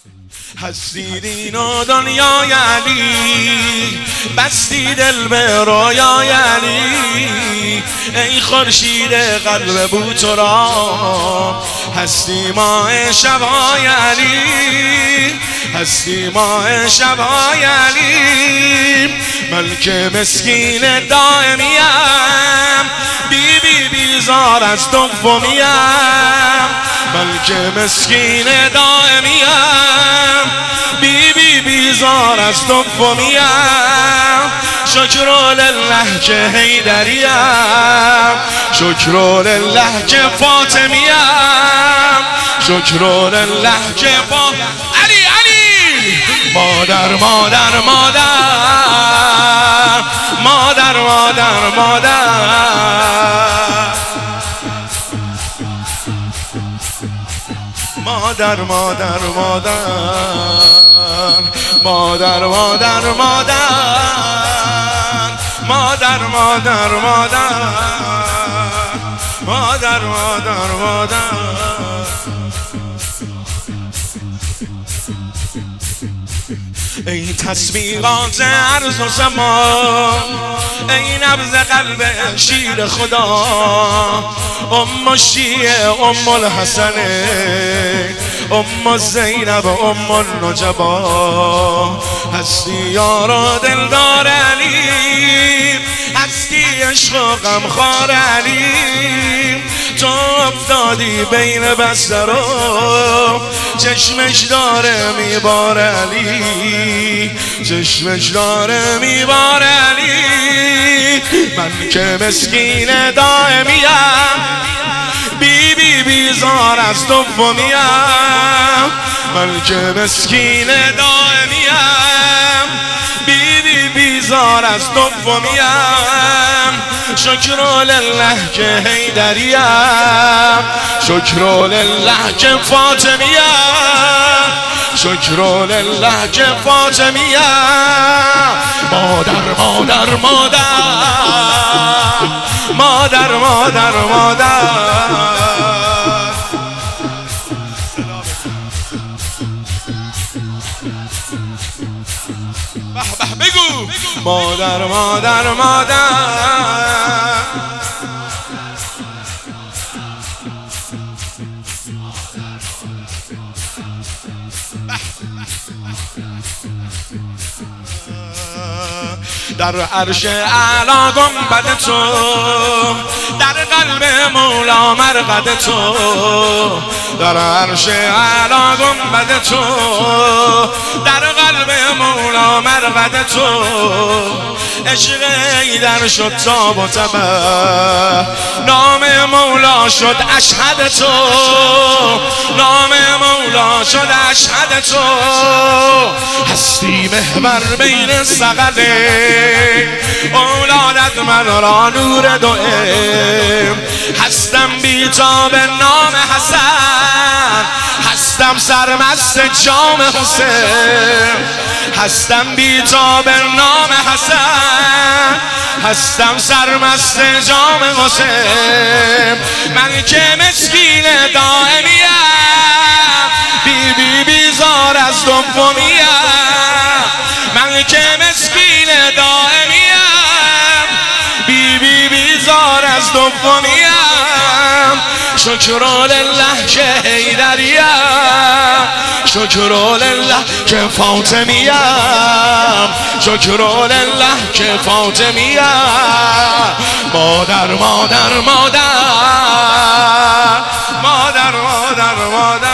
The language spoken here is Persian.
هستی دین و دنیای علی، بستی دل به رویای علی. ای خورشید قلب بو تو را، هستی ماه شبای علی، هستی ماه شبای علی. من که مسکین دائمیم، بی بی بیزار از دومیم. من که مسکین دائمیم، بی بی بیزار از دومیم. شکر لله که حیدریم، شکر لله که فاطمیم، شکر لله که علی علی. مادر مادر مادر مادر مادر مادر مادر مادر مادر مادر مادر مادر مادر مادر مادر مادر. ای تسبیحات عرض و زمان، ای نبض قلب شیر خدا. ام شیعه ام الحسنه، ام زینب ام النجبا. هستی یارا دلدار علی، هستی عشق و غمخوار علی. تو افتادی بین بسترو، چشمش داره میبار علی، چشمش داره میبار علی. من که مسکین دائمیم، بی بی بیزار از دومیم. من که مسکین دائمیم، بی بی بیزار از دومیم. شکر لله که حیدریم، شکر لله که فاطمیم، شکر لله که فاطمیم. مادر مادر مادر مادر مادر مادر. بگو مادر مادر مادر. در عرش اعلی گنبد تو، در قلب مولا مرقد تو. در عرش اعلی گنبد تو، در قلب مولا مرقد تو. عشق ایدر شد تاب و تبه، نام مولا شد اشهد تو، نام مولا شد اشهد تو. هستی محور بین سقله، اولادت من را نور دوئم. هستم بیتاب نام حسن، هستم سرمست جام حسین. هستم بیتاب نام حسن، هستم سرمست جام حسین. من که مسکین دائمیم، بی بی بیزار از دومیم. من که مسکین دائمیم، بی بی بیزار از دومیم. شکر لله که حیدریم، شکر لله که فاطمیم، شکر لله که فاطمیم. مادر مادر مادر مادر مادر مادر